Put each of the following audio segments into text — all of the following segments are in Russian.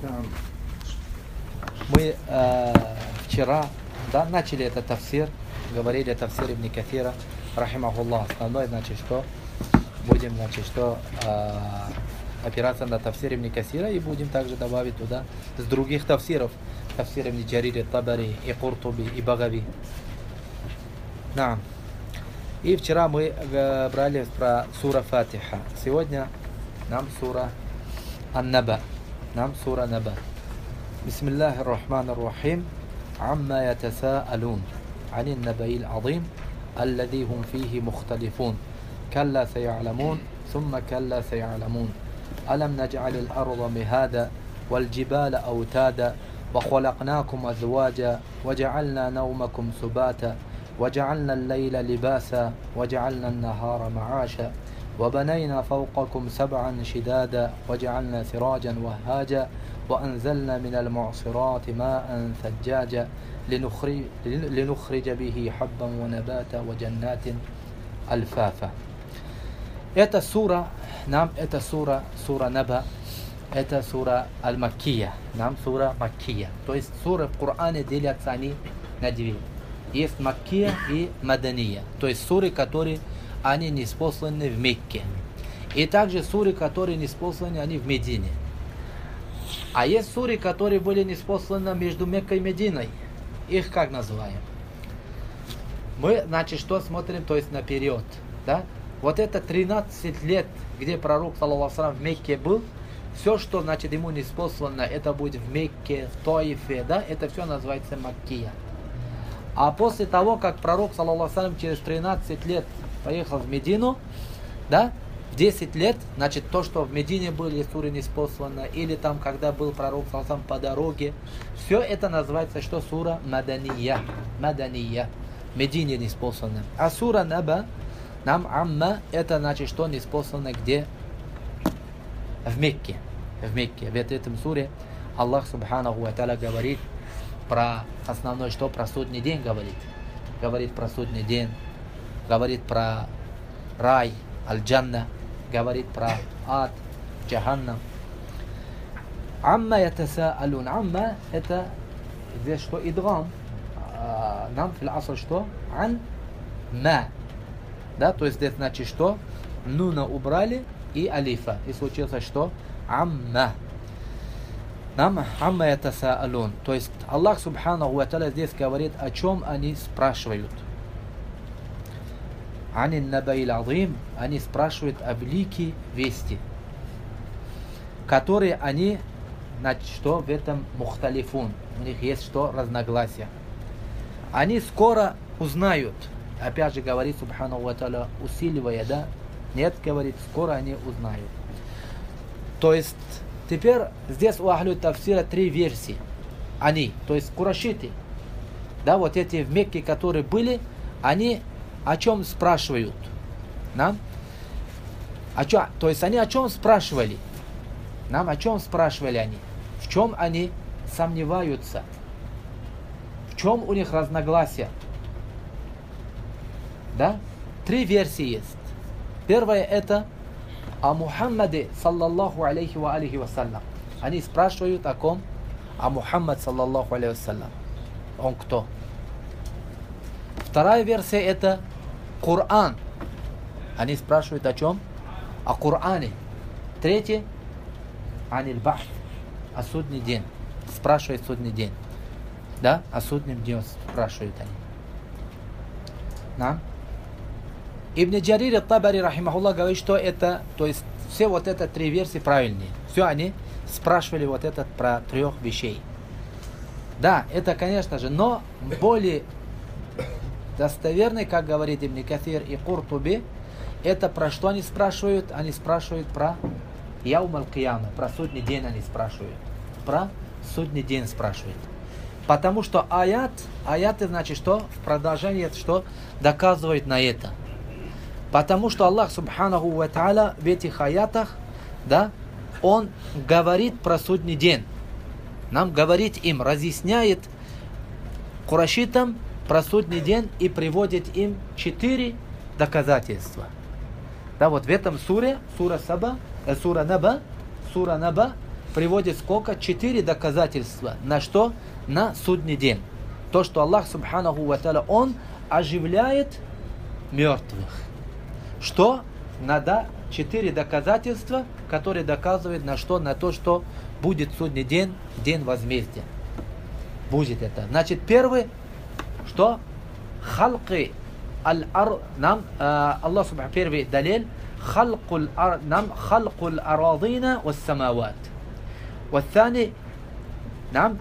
Мы вчера начали этот тафсир, говорили о тафсире Ибн Кафира, рахимахуллах. Основной, будем, опираться на тафсир Ибн Кафира и будем также добавить туда с других тафсиров. Тафсир Ибн Джарир Табари, и Куртуби, и Багави. И вчера мы брали про сура Фатиха. Сегодня нам сура Ан-Наба. Сура Наба. Бисмиллахи р-Рахмани р-Рахим. Амма ятасаалун. Ани н-набаи л-азим. Аллади хум фихи мухталифун. Калла сая'ламун. Сумма калла сая'ламун. Алам надж'али л-арда михада. Валь-джибала аутада. وخلقناكم أزواجا وجعلنا نومكم سباتا وجعلنا الليل لباسا وجعلنا النهار معاشا وبنينا فوقكم سبعا شدادا وجعلنا سراجا وهاجا وأنزلنا من المعصرات ماء ثجاجا لنخرج به حبا ونباتا وجنات ألفافا. Это сура, сура Наба. Это сура Аль-Маккия, сура Маккия. То есть суры в Коране делятся они на две. Есть Маккия и Мадания. То есть суры, которые они ниспосланы в Мекке. И также суры, которые ниспосланы они в Медине. А есть суры, которые были ниспосланы между Меккой и Мединой. Их как называем? Мы, что смотрим, то есть наперед. Да? Вот это 13 лет, где пророк, саллаллаху алейхи в Мекке был, все, что, ему ниспослано, это будет в Мекке, в Таифе, да, это все называется Маккия. А после того, как пророк, саллаллаху алейхи через 13 лет поехал в Медину, да, в 10 лет, то, что в Медине были суры ниспосланы, или там, когда был пророк, саллаллаху алейхи по дороге, все это называется, что сура Мадания, в Медине ниспосланы. А сура Наба, Амма, это что ниспослано где? В Мекке. В этом суре Аллах Субханаху ва Тааля говорит про основное, что про судный день говорит. Говорит про судный день, говорит про рай, аль-джанна, говорит про ад, джаханнам. Амма ятасаалун. Амма это здесь что? Идрам. Нам в аср что? Ан ма. Да, то есть здесь что? Нуна убрали и алифа. И случилось что? Амма. Амма ятасаалун. То есть Аллах Субханаху ва Тааля здесь говорит, о чем они спрашивают. Ани н-набаи л-азим. Они спрашивают о великой вести, которые они, что в этом мухталифун. У них есть что? Разногласия. Они скоро узнают. Опять же говорит Субханаху ва Тааля, усиливая, да? Нет, говорит, скоро они узнают. То есть, теперь здесь у Ахлю Тафсира 3 версии. Они, то есть курашиты, да, вот эти в Мекке, которые были, они о чем спрашивают? То есть они о чем спрашивали? О чем спрашивали они? В чем они сомневаются? В чем у них разногласия? Да? 3 версии есть. Первое это о Мухаммаде, саллаллаху алейхи ва алейхи вассалям. Они спрашивают о ком? О Мухаммад, саллаллаху алейхи вассалям. Он кто? Вторая версия это Коран. Они спрашивают о чем? О Коране. Третье аниль бахт. О судный день. Спрашивают судный день. Да? О судном дне спрашивают они. Ибн Джарир Табари, рахимахуллах, говорит, что это, то есть все вот это 3 версии правильные. Все они спрашивали вот этот про 3 вещей. Да, это, конечно же, но более достоверный, как говорит Ибн Кафир и Куртуби, это про что они спрашивают? Они спрашивают про Яум аль-Кияма, про судный день они спрашивают. Про судный день спрашивают. Потому что аяты, что? В продолжении, что доказывает на это. Потому что Аллах Субханаху ва Тааля в этих аятах, да, Он говорит про судный день. Нам говорит им, разъясняет курашитам про судный день и приводит им 4 доказательства. Да, вот в этом суре, сура Наба, приводит сколько? 4 доказательства. На что? На судный день. То, что Аллах Субханаху ва Тааля, Он оживляет мертвых. Что? Надо 4 доказательства, которые доказывают на что? На то, что будет судный день, день возмездия. Будет это. Значит, первый, что? Халки аль-ар, нам, Аллах Субханаху, первый далиль, халкуль арадина ва самават. والثاني نعم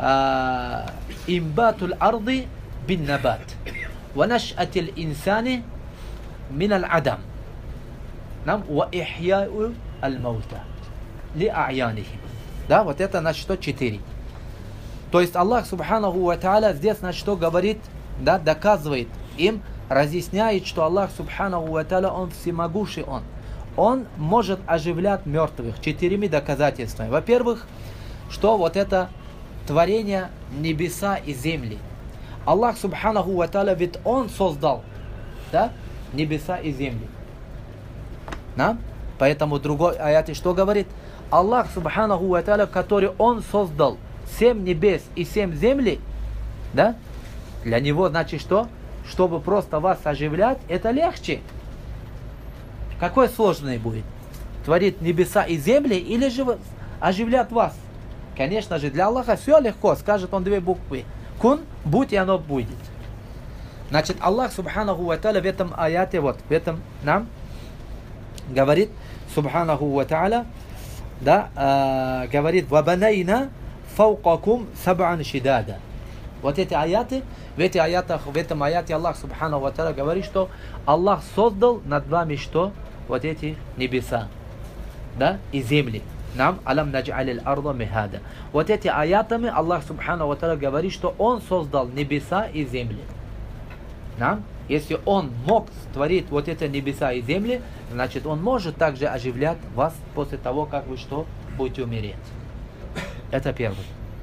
إنبات الأرض بالنبات ونشأة الإنسان من العدم نعم وإحياء الموتى لأعيانهم. Да, вот это значит что 4. То есть Аллах Субханаху ва Тааля здесь значит что говорит, да, доказывает им, разъясняет, что Аллах Субханаху ва Тааля, Он всемогущий, Он может оживлять мертвых 4 доказательствами. Во-первых, что вот это творение небеса и земли. Аллах Субханаху ва Тааля, ведь Он создал, да, небеса и земли. Да? Поэтому другой аят что говорит? Аллах Субханаху ва Тааля, который Он создал 7 небес и 7 земли, да? Для Него значит что? Чтобы просто вас оживлять, это легче. Какой сложный будет? Творит небеса и земли или же оживлять вас? Конечно же, для Аллаха все легко. Скажет Он 2 буквы. Кун, будь, и оно будет. Значит, Аллах Субханаху ва Тааля в этом аяте, вот, в этом нам говорит, Субханаху ва Тааля, да, говорит, «Вабанайна фаукакум саб'ан шидада». Вот эти аяты, в этом аяте Аллах Субханаху ва Тааля говорит, что Аллах создал над вами что? Вот эти небеса, да, и земли. Нам алам надж'алил арда михада. Вот эти аятами Аллах Субханаху ва Тааля говорит, что Он создал небеса и земли. Нам, если Он мог створить вот эти небеса и земли, значит Он может также оживлять вас после того, как вы что? Будете умереть. Это первый.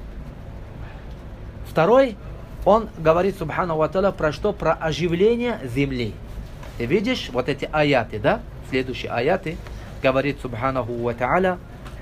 Второй, Он говорит Субханаху ва Тааля про что? Про оживление земли. Ты видишь вот эти аяты, да? Следующие аяты говорит Субханаху ва Тааля,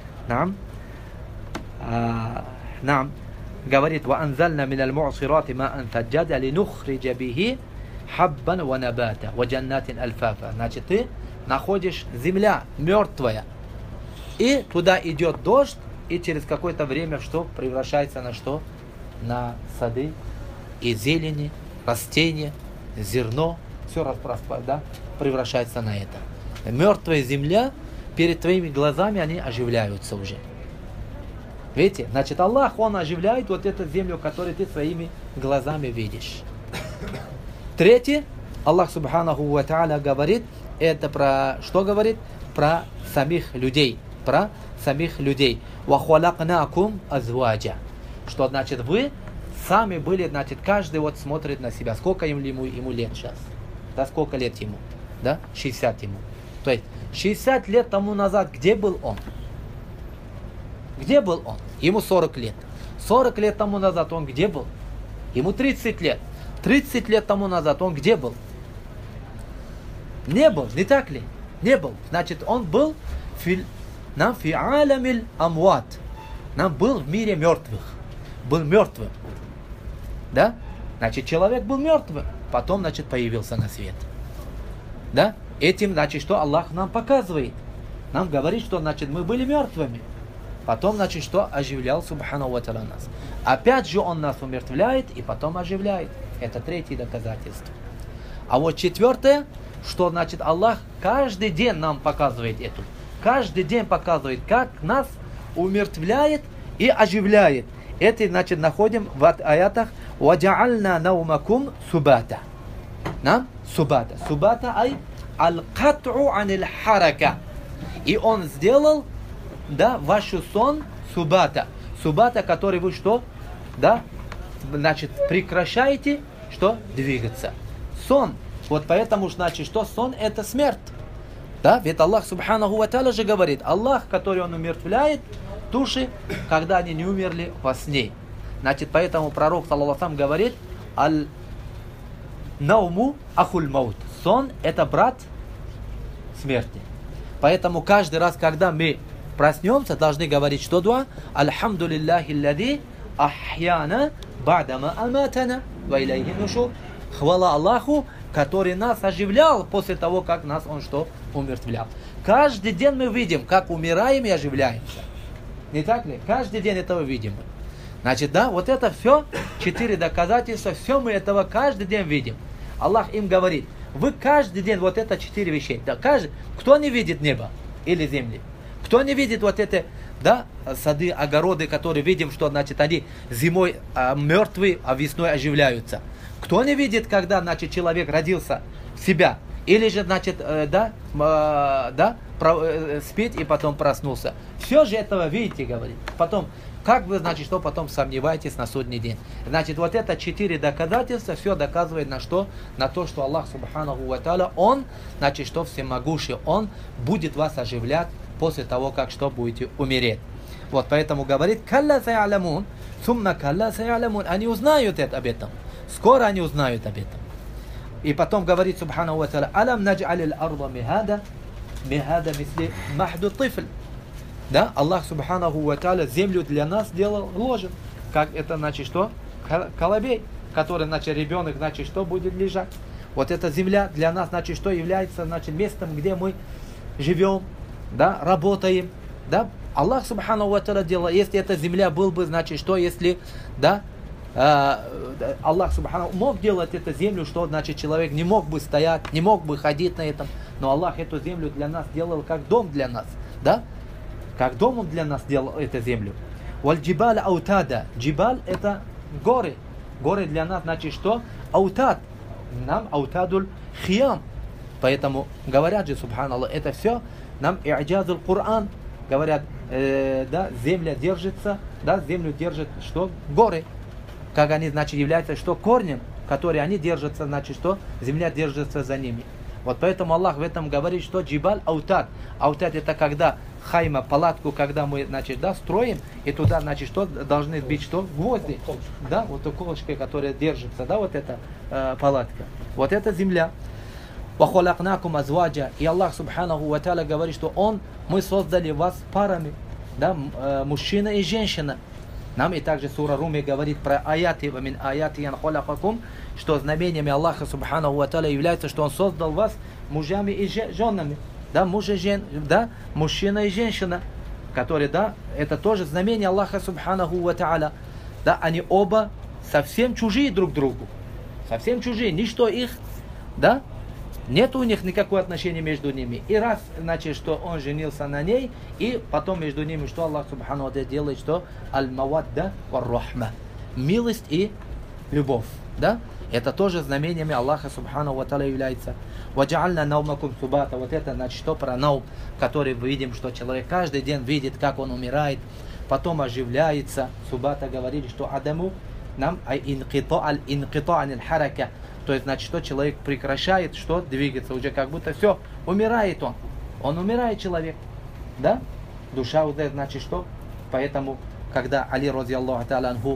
нам говорит, وَأَنزَلْنَا مِنَ الْمُعْصِرَاتِ مَاءً ثَجَّاجًا لِنُخْرِجَ بِهِ حَبًّا وَنَبَاتًا وَجَنَّاتٍ أَلْفَافًا. Значит, ты находишь земля мертвая, и туда идет дождь, и через какое-то время что? Превращается на что? На сады и зелени, растения, зерно, все да, превращается на это. Мертвая земля, перед твоими глазами они оживляются уже. Видите? Значит, Аллах, Он оживляет вот эту землю, которую ты своими глазами видишь. Третье, Аллах Субханаху ва Тааля говорит, это про что говорит? Про самих людей. Про самих людей. وَخَلَقْنَاكُمْ أَزْوَاجًا. Что значит вы сами были, значит, каждый вот смотрит на себя. Сколько ему лет сейчас? Да, сколько лет ему? Да? 60 ему. То есть 60 лет тому назад где был он? Где был он? Ему 40 лет. 40 лет тому назад он где был? Ему 30 лет. 30 лет тому назад он где был? Не был, не так ли? Не был. Значит, он был фи аламиль амват. Нам был в мире мертвых. Был мертвым. Да? Значит, человек был мертвым. Потом, значит, появился на свет. Да? Этим, значит, что Аллах нам показывает. Нам говорит, что, значит, мы были мертвыми. Потом, значит, что оживлял Субхану ва Тааля нас. Опять же Он нас умертвляет и потом оживляет. Это третье доказательство. А вот четвертое, что, значит, Аллах каждый день нам показывает это. Каждый день показывает, как нас умертвляет и оживляет. Это, значит, находим в аятах «Ваджа'альна наумакум субата». Нам? Субата. Субата ай аль-кат'у аниль харака. И Он сделал, да, ваш сон субата. Субата, который вы что? Да? Значит, прекращаете, что? Двигаться. Сон. Вот поэтому, значит, что? Сон это смерть. Да? Ведь Аллах Субханаху ва Тааля же говорит, Аллах, который Он умертвляет души, когда они не умерли во сне. Значит, поэтому пророк, саллаллаху алейхи ва саллям, говорит, аль-науму ахуль маут. Сон это брат смерти. Поэтому каждый раз, когда мы проснемся, должны говорить, что дуа? Альхамду лиллахи лади ахьяна бадама аматана ва илайхи нушур. Хвала Аллаху, который нас оживлял после того, как нас Он что? Умертвлял. Каждый день мы видим, как умираем и оживляемся. Не так ли? Каждый день этого видим. Значит, да, вот это все, 4 доказательства, все мы этого каждый день видим. Аллах им говорит, вы каждый день, вот это 4 вещей. Да, кто не видит небо или земли? Кто не видит вот это, да, сады, огороды, которые видим, что, значит, они зимой мертвые, а весной оживляются. Кто не видит, когда, значит, человек родился в себя, или же, значит, спит и потом проснулся. Все же этого видите, говорит. Потом, как вы, значит, что потом сомневаетесь на судный день? Значит, вот это 4 доказательства, все доказывает на что? На то, что Аллах, субханаху ва тааля, Он, значит, что всемогущий, Он будет вас оживлять после того, как что будете умереть. Вот, поэтому говорит, «Калла са'алямун, сумма калла са'алямун». Они узнают об этом. Скоро они узнают об этом. И потом говорит, субханаху ва тааля, «Алам надж'алил арда михада, михада мисли махду тифл». Да, Аллах, субханаху ва тааля, землю для нас сделал ложем. Как это, значит, что? Колобей, который, значит, ребенок, значит, что будет лежать. Вот эта земля для нас, значит, что является, значит, местом, где мы живем, да, работаем, да. Аллах, субханаху ва тааля, делал, если эта земля был бы, значит, что, если, да, Аллах, субханаху, мог делать эту землю, что, значит, человек не мог бы стоять, не мог бы ходить на этом, но Аллах эту землю для нас делал как дом для нас, да. Как домом для нас делал эту землю. Валь-джибаль аутада. Джибаль это горы. Горы для нас, значит, что? Аутад. Нам аутадуль хиям. Поэтому говорят же, субханаллах, это все нам и'джазуль Коран. Говорят, да, земля держится, да, землю держат, что? Горы. Как они, значит, являются, что? Корнем, которые они держатся, значит, что? Земля держится за ними. Вот поэтому Аллах в этом говорит, что джибаль аутад. Аутад это когда хайма, палатку, когда мы, значит, да, строим, и туда, значит, что должны быть, что? Гвозди. Да, вот колышки, которые держатся, да, вот эта палатка. Вот это земля. Вахолакнакум азваджа. И Аллах, субханаху ва тааля, говорит, что мы создали вас парами, да, мужчина и женщина. Нам и также сура Руми говорит про аяты, вамин аяти ян холякакум, что знамениями Аллаха, субханаху ва тааля, является, что Он создал вас мужьями и женами. Да, да, мужчина и женщина, которые, да, это тоже знамение Аллаха, субханаху ва тааля. Да, они оба совсем чужие друг другу. Совсем чужие, ничто их, да, нет у них никакого отношения между ними. И раз, значит, что он женился на ней, и потом между ними, что Аллах, субхану ва тааля, делает, что аль-мавадда вар-рахма. Милость и любовь, да. Это тоже знамениями Аллаха, субхану ва тааля, является. Ваджа'альна наумакум субата. Вот это, значит, что про наум, который мы видим, что человек каждый день видит, как он умирает, потом оживляется. Субата говорили, что адаму нам инкита аль-харака. То есть, значит, что человек прекращает, что двигаться, уже как будто все, умирает он. Он умирает, человек. Да? Душа уже, значит, что? Поэтому, когда Али, разъяллаху та'аля анху,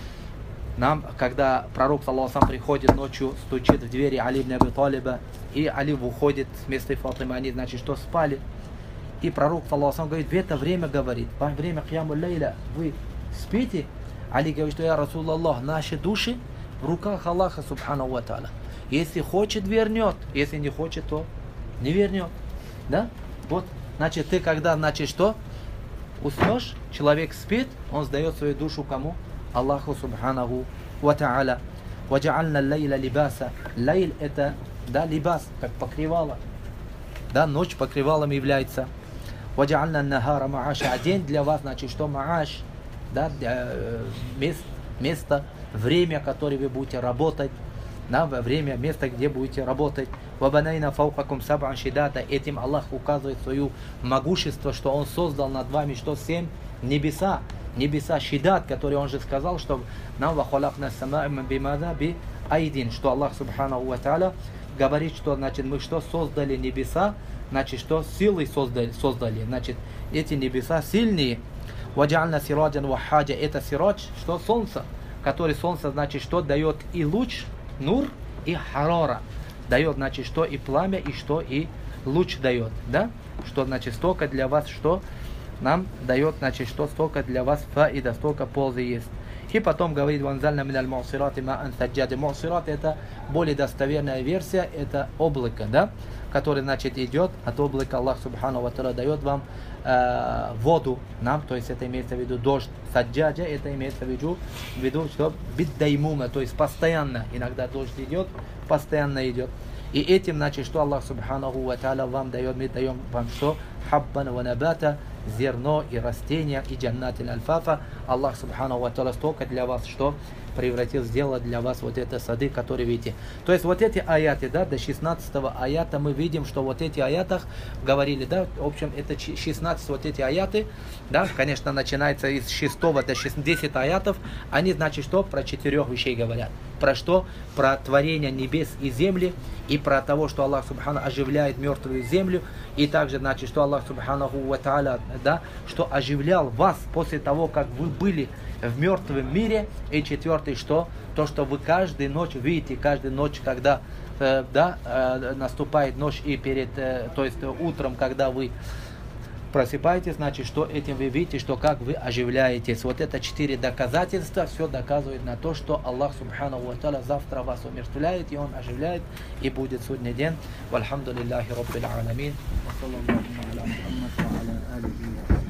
когда пророк, саллаллаху алейхи ва саллям, приходит ночью, стучит в двери Али ибн Аби Талиба, и Али выходит вместо Фатимы, они, значит, что спали. И пророк, саллаллаху алейхи ва саллям, говорит, в это время, говорит, во время Киямуль лейля, вы спите? Али говорит, что я Расулаллах, наши души в руках Аллаха, субханаху ва тааля. Если хочет, вернет, если не хочет, то не вернет. Да? Вот, значит, ты когда, значит, что? Уснешь, человек спит, он сдает свою душу кому? Аллаху, субханаху ва тааля. Ваджа'альна лейля либаса. Лейль это, да, либас, как покрывало. Да, ночь покрывалом является. Ваджа'альна нахара ма'аша. А день для вас, значит, что ма'аш? Да, место, время, которое вы будете работать. Да, время, место, где будете работать. Вабанайна фаукакум саб'ан шидата. Этим Аллах указывает свое могущество, что Он создал над вами, что 7 небеса. Небеса шидат, который Он же сказал, что нам вахалакна сама'им бимада би айдин, что Аллах, субханаху ва тааля, говорит, что, значит, мы что создали небеса, значит, что силой создали, значит, эти небеса сильные. Ваджа'альна сираджан вахаджа. Это сирадж, что солнце, который солнце, значит, что дает и луч, нур, и харара. Дает, значит, что и пламя, и что и луч дает, да? Что, значит, столько для вас, что нам дает, значит, что столько для вас фаида, столько пользы есть. И потом говорит, ванзальна миналь му'сирати ма'ан саджади. Му'сират — это более достоверная версия, это облако, да, которое, значит, идет от облака. Аллах субхану ва тааля дает вам воду нам, то есть это имеется в виду дождь. Саджаджа — это имеется в виду, что биддаймума, то есть постоянно, иногда дождь идет, постоянно идет. И этим, значит, что Аллах субханаху ва тааля вам дает, мы даем вам что? Хаббан ва набата, зерно и растения, и джаннатин альфафа. Аллах субханаху ва тааля столько для вас, что превратил, сделал для вас вот это сады, которые видите. То есть вот эти аяты, да, до 16 аята мы видим, что вот эти аятах говорили, да, в общем, это 16 вот эти аяты, да, конечно, начинается из 6 до 10 аятов, они, значит, что? Про 4 вещей говорят. Про что? Про творение небес и земли, и про того, что Аллах субхану оживляет мертвую землю, и также, значит, что Аллах субханаху ва тааля, да, что оживлял вас после того, как вы были в мертвом мире. И 4, что? То, что вы каждую ночь видите, каждую ночь, когда наступает ночь, и перед, то есть утром, когда вы просыпаетесь, значит, что этим вы видите, что как вы оживляетесь. Вот это 4 доказательства, все доказывает на то, что Аллах субхану ва тааля завтра вас умертвляет, и Он оживляет, и будет судный день. Вальхамду лиллахи раббил аламин.